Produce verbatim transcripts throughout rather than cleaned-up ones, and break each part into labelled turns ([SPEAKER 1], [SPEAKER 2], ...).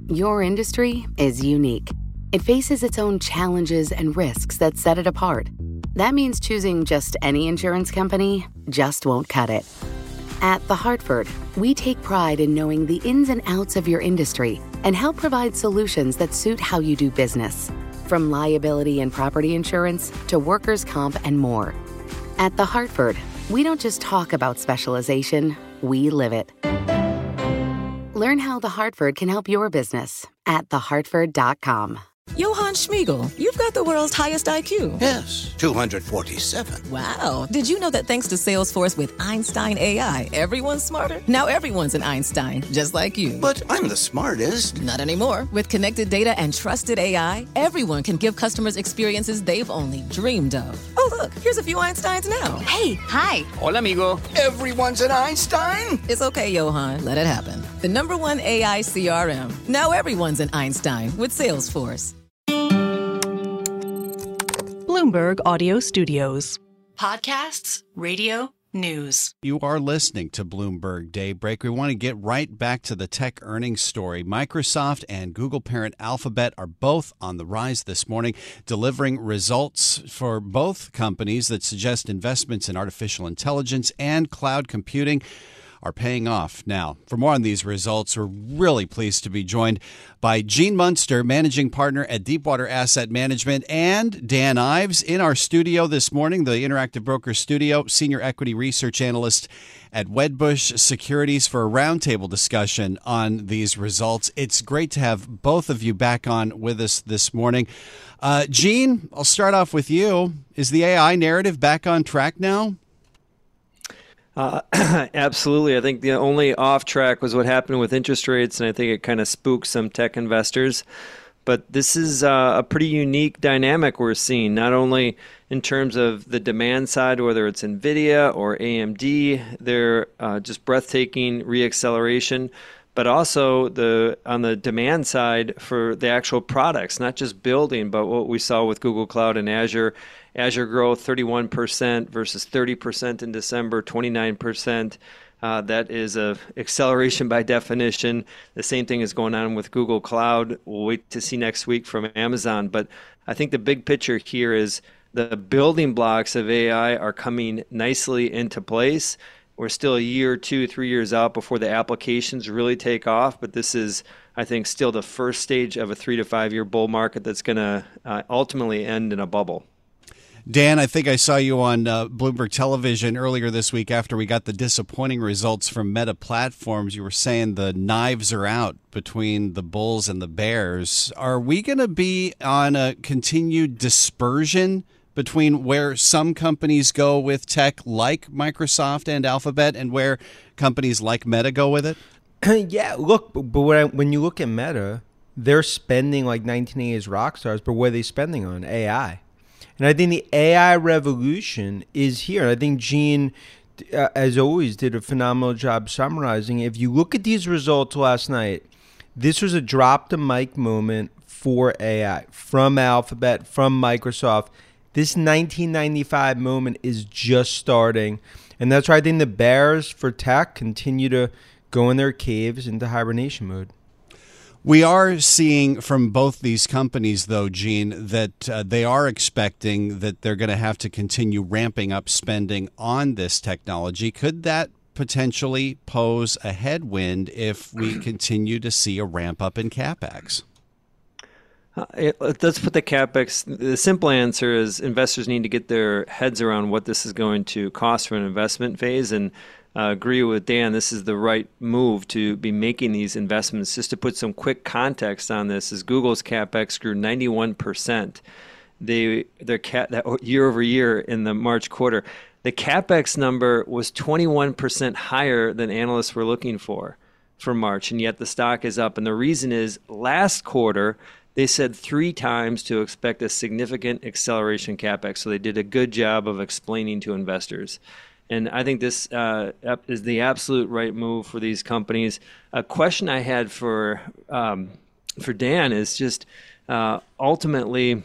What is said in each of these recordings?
[SPEAKER 1] Your industry is unique. It faces its own challenges and risks that set it apart. That means choosing just any insurance company just won't cut it. At The Hartford, we take pride in knowing the ins and outs of your industry and help provide solutions that suit how you do business. From liability and property insurance to workers' comp and more. At The Hartford, we don't just talk about specialization, we live it. Learn how The Hartford can help your business at the hartford dot com.
[SPEAKER 2] Johann Schmiegel, you've got the world's highest I Q.
[SPEAKER 3] Yes, two hundred forty-seven.
[SPEAKER 2] Wow. Did you know that thanks to Salesforce with Einstein A I, everyone's smarter? Now everyone's an Einstein, just like you.
[SPEAKER 3] But I'm the smartest.
[SPEAKER 2] Not anymore. With connected data and trusted A I, everyone can give customers experiences they've only dreamed of. Oh, look, here's a few Einsteins now.
[SPEAKER 4] Hey, hi.
[SPEAKER 5] Hola, amigo.
[SPEAKER 3] Everyone's an Einstein?
[SPEAKER 2] It's okay, Johann. Let it happen. The number one A I C R M. Now everyone's an Einstein with Salesforce.
[SPEAKER 6] Bloomberg Audio Studios.
[SPEAKER 4] Podcasts, radio, news.
[SPEAKER 7] You are listening to Bloomberg Daybreak. We want to get right back to the tech earnings story. Microsoft and Google parent Alphabet are both on the rise this morning, delivering results for both companies that suggest investments in artificial intelligence and cloud computing are paying off. Now, for more on these results, we're really pleased to be joined by Gene Munster, managing partner at Deepwater Asset Management, and Dan Ives in our studio this morning, the Interactive Brokers studio, senior equity research analyst at Wedbush Securities, for a roundtable discussion on these results. It's great to have both of you back on with us this morning. Uh, Gene, I'll start off with you. Is the A I narrative back on track now?
[SPEAKER 8] Uh, absolutely. I think the only off track was what happened with interest rates, and I think it kind of spooked some tech investors. But this is uh, a pretty unique dynamic we're seeing, not only in terms of the demand side, whether it's NVIDIA or A M D, they're uh, just breathtaking reacceleration, but also the on the demand side for the actual products, not just building, but what we saw with Google Cloud and Azure. Azure growth thirty-one percent versus thirty percent in December, twenty-nine percent. Uh, that is a acceleration by definition. The same thing is going on with Google Cloud. We'll wait to see next week from Amazon. But I think the big picture here is the building blocks of A I are coming nicely into place. We're still a year, two, three years out before the applications really take off. But this is, I think, still the first stage of a three to five year bull market that's going to uh, ultimately end in a bubble.
[SPEAKER 7] Dan, I think I saw you on uh, Bloomberg Television earlier this week after we got the disappointing results from Meta Platforms. You were saying the knives are out between the bulls and the bears. Are we going to be on a continued dispersion between where some companies go with tech like Microsoft and Alphabet and where companies like Meta go with it?
[SPEAKER 9] Yeah, look, but when, I, when you look at Meta, they're spending like nineteen eighties rock stars, but what are they spending on? A I. And I think the A I revolution is here. I think Gene, uh, as always, did a phenomenal job summarizing. If you look at these results last night, this was a drop the mic moment for A I from Alphabet, from Microsoft. This nineteen ninety-five moment is just starting. And that's why I think the bears for tech continue to go in their caves into hibernation mode.
[SPEAKER 7] We are seeing from both these companies, though, Gene, that uh, they are expecting that they're going to have to continue ramping up spending on this technology. Could that potentially pose a headwind if we continue to see a ramp up in CapEx?
[SPEAKER 8] Uh, it, let's put the CapEx. The simple answer is investors need to get their heads around what this is going to cost for an investment phase. And Uh, agree with Dan, this is the right move to be making these investments. Just to put some quick context on this, is Google's CapEx grew ninety-one percent they, their cat, that year over year in the March quarter. The CapEx number was twenty-one percent higher than analysts were looking for for March, and yet the stock is up. And the reason is last quarter, they said three times to expect a significant acceleration CapEx. So they did a good job of explaining to investors. And I think this uh, is the absolute right move for these companies. A question I had for um, for Dan is just uh, ultimately,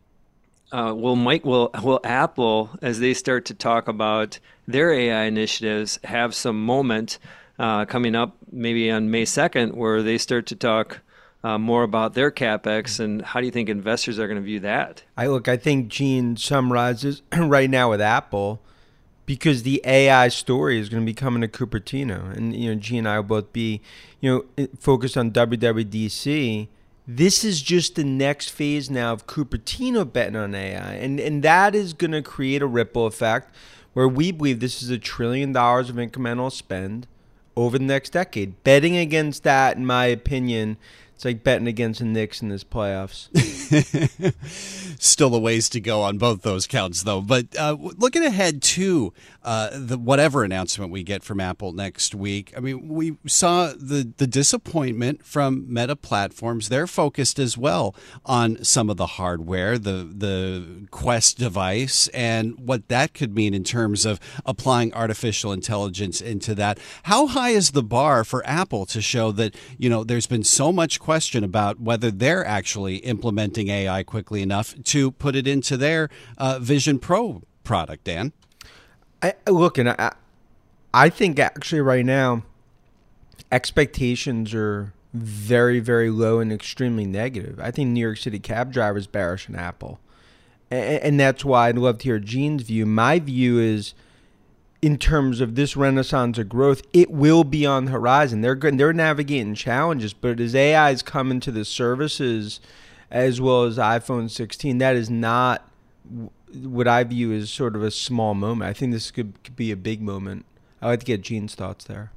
[SPEAKER 8] uh, will Mike will will Apple, as they start to talk about their A I initiatives, have some moment uh, coming up maybe on May second where they start to talk uh, more about their CapEx, and how do you think investors are going to view that?
[SPEAKER 9] I look, I think Gene summarizes right now with Apple, because the A I story is going to be coming to Cupertino, and you know, Gene and I will both be, you know, focused on W W D C. This is just the next phase now of Cupertino betting on A I, and and that is going to create a ripple effect where we believe this is a trillion dollars of incremental spend over the next decade. Betting against that, in my opinion, it's like betting against the Knicks in this playoffs.
[SPEAKER 7] Still a ways to go on both those counts, though. But uh, looking ahead to uh, the whatever announcement we get from Apple next week, I mean, we saw the, the disappointment from Meta Platforms. They're focused as well on some of the hardware, the the Quest device, and what that could mean in terms of applying artificial intelligence into that. How high is the bar for Apple to show that, you know, there's been so much question about whether they're actually implementing A I quickly enough to put it into their uh, Vision Pro product, Dan?
[SPEAKER 9] I look, and I, I think actually right now expectations are very, very low and extremely negative. I think New York City cab drivers bearish on Apple, and, and that's why I'd love to hear Gene's view. My view is, in terms of this renaissance of growth, it will be on the horizon. They're good. They're navigating challenges, but as A I is coming to the services, as well as iPhone sixteen, that is not what I view as sort of a small moment. I think this could, could be a big moment. I'd like to get Gene's thoughts there.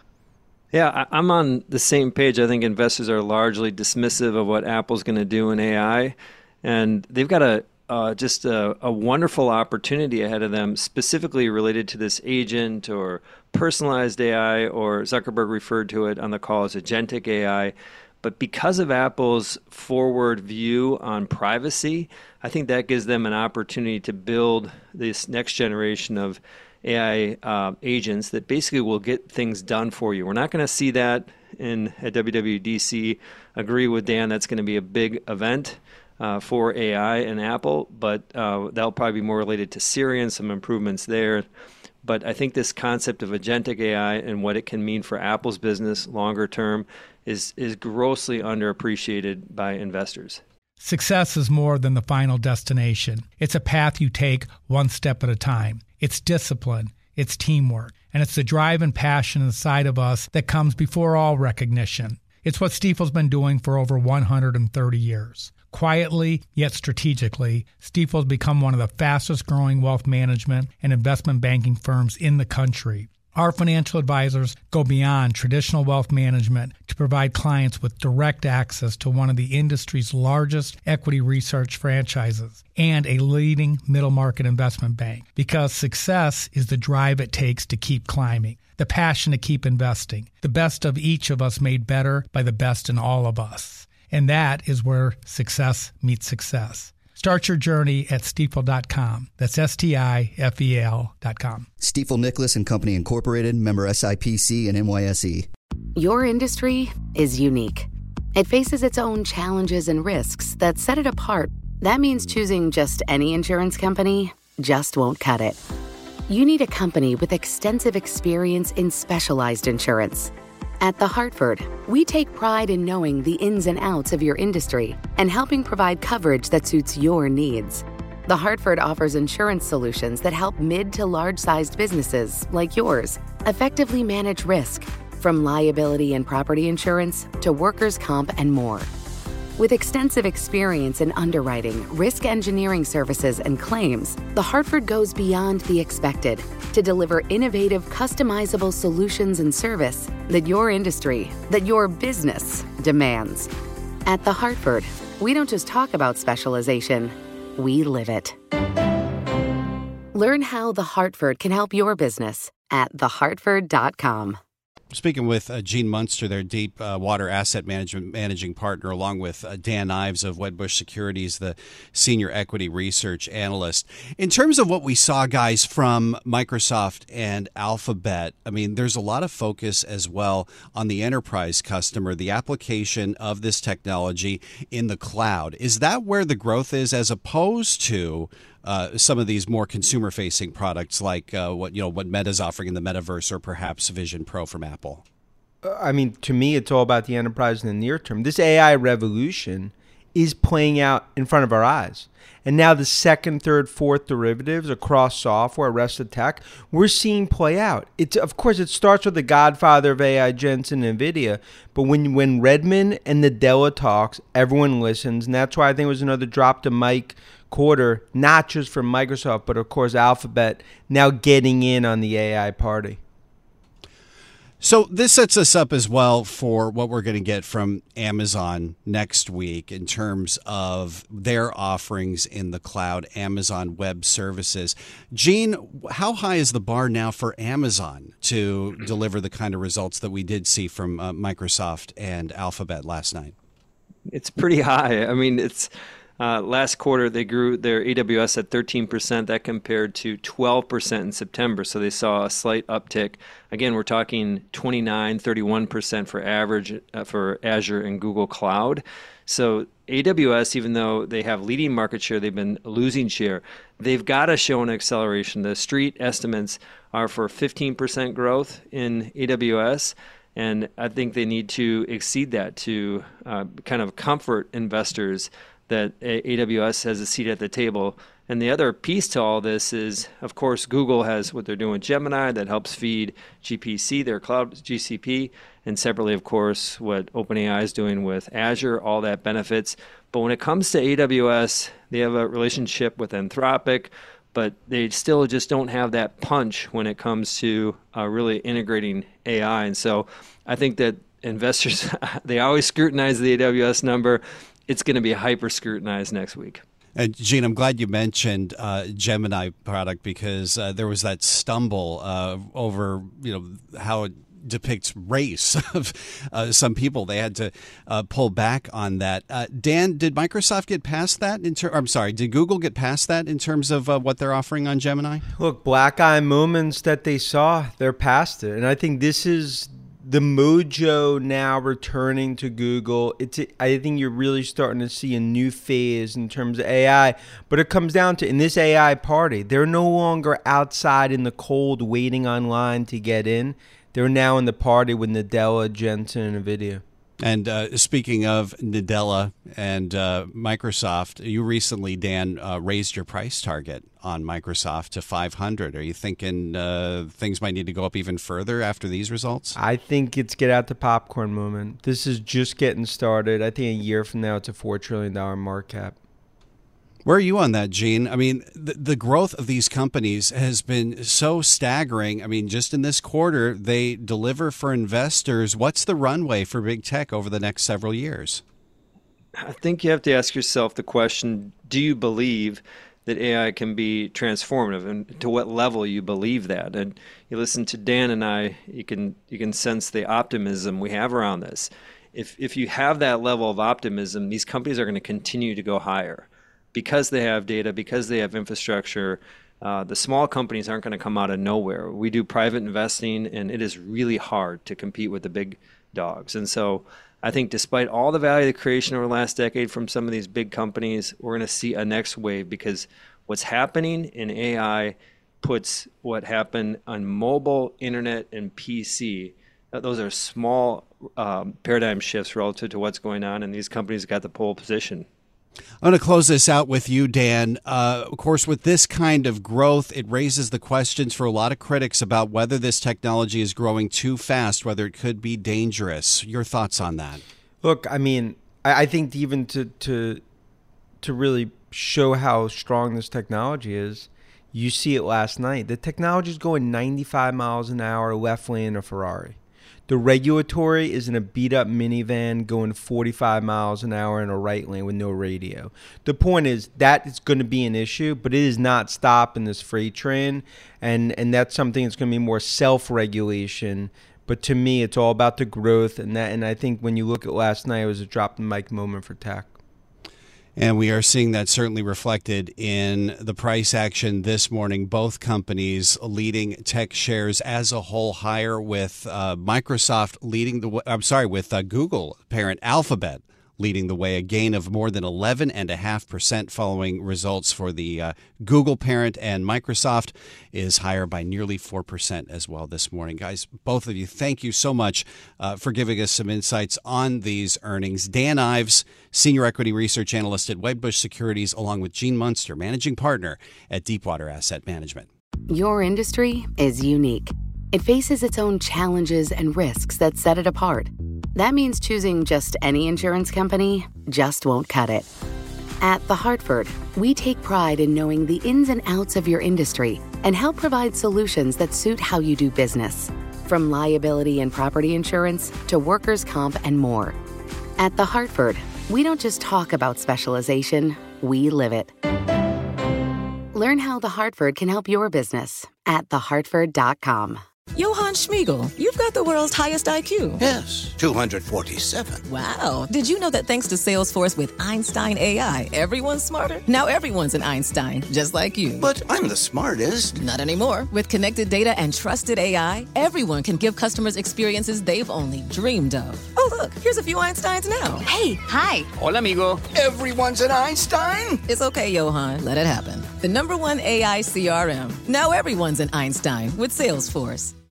[SPEAKER 8] Yeah, I'm on the same page. I think investors are largely dismissive of what Apple's going to do in A I, and they've got a uh, just a, a wonderful opportunity ahead of them, specifically related to this agent or personalized A I, or Zuckerberg referred to it on the call as agentic A I. But because of Apple's forward view on privacy, I think that gives them an opportunity to build this next generation of A I uh, agents that basically will get things done for you. We're not going to see that in at W W D C. Agree with Dan, that's going to be a big event uh, for A I and Apple, but uh, that'll probably be more related to Siri and some improvements there. But I think this concept of agentic A I and what it can mean for Apple's business longer term is is grossly underappreciated by investors.
[SPEAKER 5] Success is more than the final destination. It's a path you take one step at a time. It's discipline, it's teamwork, and it's the drive and passion inside of us that comes before all recognition. It's what Stifel's been doing for over one hundred thirty years. Quietly, yet strategically, Stifel's become one of the fastest growing wealth management and investment banking firms in the country. Our financial advisors go beyond traditional wealth management to provide clients with direct access to one of the industry's largest equity research franchises and a leading middle market investment bank, because success is the drive it takes to keep climbing, the passion to keep investing, the best of each of us made better by the best in all of us. And that is where success meets success. Start your journey at Stifel dot com. That's S T I F E L dot com.
[SPEAKER 10] Stifel Nicolaus and Company Incorporated, member S I P C and N Y S E.
[SPEAKER 1] Your industry is unique. It faces its own challenges and risks that set it apart. That means choosing just any insurance company just won't cut it. You need a company with extensive experience in specialized insurance. At The Hartford, we take pride in knowing the ins and outs of your industry and helping provide coverage that suits your needs. The Hartford offers insurance solutions that help mid to large-sized businesses like yours effectively manage risk, from liability and property insurance to workers' comp and more. With extensive experience in underwriting, risk engineering services, and claims, The Hartford goes beyond the expected to deliver innovative, customizable solutions and service that your industry, that your business demands. At The Hartford, we don't just talk about specialization, we live it. Learn how The Hartford can help your business at the hartford dot com.
[SPEAKER 7] Speaking with uh, Gene Munster, their Deep uh, Water Asset Management Managing Partner, along with uh, Dan Ives of Wedbush Securities, the Senior Equity Research Analyst. In terms of what we saw, guys, from Microsoft and Alphabet, I mean, there's a lot of focus as well on the enterprise customer, the application of this technology in the cloud. Is that where the growth is, as opposed to Uh, some of these more consumer-facing products like uh, what you know what Meta's offering in the metaverse, or perhaps Vision Pro from Apple?
[SPEAKER 9] I mean, to me, it's all about the enterprise in the near term. This A I revolution is playing out in front of our eyes. And now the second, third, fourth derivatives across software, rest of tech, we're seeing play out. It's, of course, it starts with the godfather of A I, Jensen, NVIDIA. But when when Redmond and Nadella talks, everyone listens. And that's why I think it was another drop to mic quarter, not just from Microsoft, but, of course, Alphabet now getting in on the A I party.
[SPEAKER 7] So this sets us up as well for what we're going to get from Amazon next week in terms of their offerings in the cloud, Amazon Web Services. Gene, how high is the bar now for Amazon to deliver the kind of results that we did see from uh, Microsoft and Alphabet last night?
[SPEAKER 8] It's pretty high. I mean, it's uh, last quarter they grew their A W S at thirteen percent. That compared to twelve percent in September. So they saw a slight uptick. Again, we're talking twenty-nine, thirty-one percent for average uh, for Azure and Google Cloud. So A W S, even though they have leading market share, they've been losing share. They've got to show an acceleration. The street estimates are for fifteen percent growth in A W S. And I think they need to exceed that to uh, kind of comfort investors that A W S has a seat at the table. And the other piece to all this is, of course, Google has what they're doing with Gemini that helps feed G P C, their cloud G C P, and separately, of course, what OpenAI is doing with Azure, all that benefits. But when it comes to A W S, they have a relationship with Anthropic, but they still just don't have that punch when it comes to uh, really integrating A I. And so I think that investors, they always scrutinize the A W S number. It's going to be hyper scrutinized next week.
[SPEAKER 7] And Gene, I'm glad you mentioned uh, Gemini product because uh, there was that stumble uh, over, you know, how it depicts race of uh, some people. They had to uh, pull back on that. Uh, Dan, did Microsoft get past that? In ter- I'm sorry, did Google get past that in terms of uh, what they're offering on Gemini?
[SPEAKER 9] Look, black eye moments that they saw, they're past it. And I think this is the mojo now returning to Google. It's, I think you're really starting to see a new phase in terms of A I. But it comes down to, in this A I party, they're no longer outside in the cold waiting online to get in. They're now in the party with Nadella, Jensen, and NVIDIA.
[SPEAKER 7] And uh, speaking of Nadella and uh, Microsoft, you recently, Dan, uh, raised your price target on Microsoft to five hundred. Are you thinking uh, things might need to go up even further after these results?
[SPEAKER 9] I think it's get out the popcorn moment. This is just getting started. I think a year from now, it's a four trillion dollars market cap.
[SPEAKER 7] Where are you on that, Gene? I mean, the, the growth of these companies has been so staggering. I mean, just in this quarter, they deliver for investors. What's the runway for big tech over the next several years?
[SPEAKER 8] I think you have to ask yourself the question, do you believe that A I can be transformative, and to what level you believe that? And you listen to Dan and I, you can you can sense the optimism we have around this. If if you have that level of optimism, these companies are going to continue to go higher. Because they have data, because they have infrastructure, uh, the small companies aren't going to come out of nowhere. We do private investing, and it is really hard to compete with the big dogs. And so I think despite all the value creation over the last decade from some of these big companies, we're going to see a next wave because what's happening in A I puts what happened on mobile, internet, and P C. Those are small um, paradigm shifts relative to what's going on, and these companies got the pole position.
[SPEAKER 7] I'm going to close this out with you, Dan. Uh, of course, with this kind of growth, it raises the questions for a lot of critics about whether this technology is growing too fast, whether it could be dangerous. Your thoughts on that?
[SPEAKER 9] Look, I mean, I, I think even to, to to really show how strong this technology is, you see it last night. The technology is going ninety-five miles an hour left lane in a Ferrari. The regulatory is in a beat-up minivan going forty-five miles an hour in a right lane with no radio. The point is that is going to be an issue, but it is not stopping this freight train, and, and that's something that's going to be more self-regulation. But to me, it's all about the growth, and that. And I think when you look at last night, it was a drop-the-mic moment for tech.
[SPEAKER 7] And we are seeing that certainly reflected in the price action this morning. Both companies leading tech shares as a whole higher, with uh, Microsoft leading the. I'm sorry, with uh, Google parent Alphabet leading the way, a gain of more than eleven point five percent following results for the uh, Google parent, and Microsoft is higher by nearly four percent as well this morning. Guys, both of you, thank you so much uh, for giving us some insights on these earnings. Dan Ives, Senior Equity Research Analyst at Wedbush Securities, along with Gene Munster, Managing Partner at Deepwater Asset Management.
[SPEAKER 1] Your industry is unique. It faces its own challenges and risks that set it apart. That means choosing just any insurance company just won't cut it. At The Hartford, we take pride in knowing the ins and outs of your industry and help provide solutions that suit how you do business, from liability and property insurance to workers' comp and more. At The Hartford, we don't just talk about specialization, we live it. Learn how The Hartford can help your business at the hartford dot com.
[SPEAKER 2] Johann Schmiegel, you've got the world's highest I Q.
[SPEAKER 3] Yes, two hundred forty-seven.
[SPEAKER 2] Wow. Did you know that thanks to Salesforce with Einstein A I, everyone's smarter? Now everyone's an Einstein, just like you.
[SPEAKER 3] But I'm the smartest.
[SPEAKER 2] Not anymore. With connected data and trusted A I, everyone can give customers experiences they've only dreamed of. Oh, look, here's a few Einsteins now.
[SPEAKER 4] Hey, hi.
[SPEAKER 11] Hola, amigo.
[SPEAKER 3] Everyone's an Einstein?
[SPEAKER 2] It's okay, Johann. Let it happen. The number one A I C R M. Now everyone's an Einstein with Salesforce.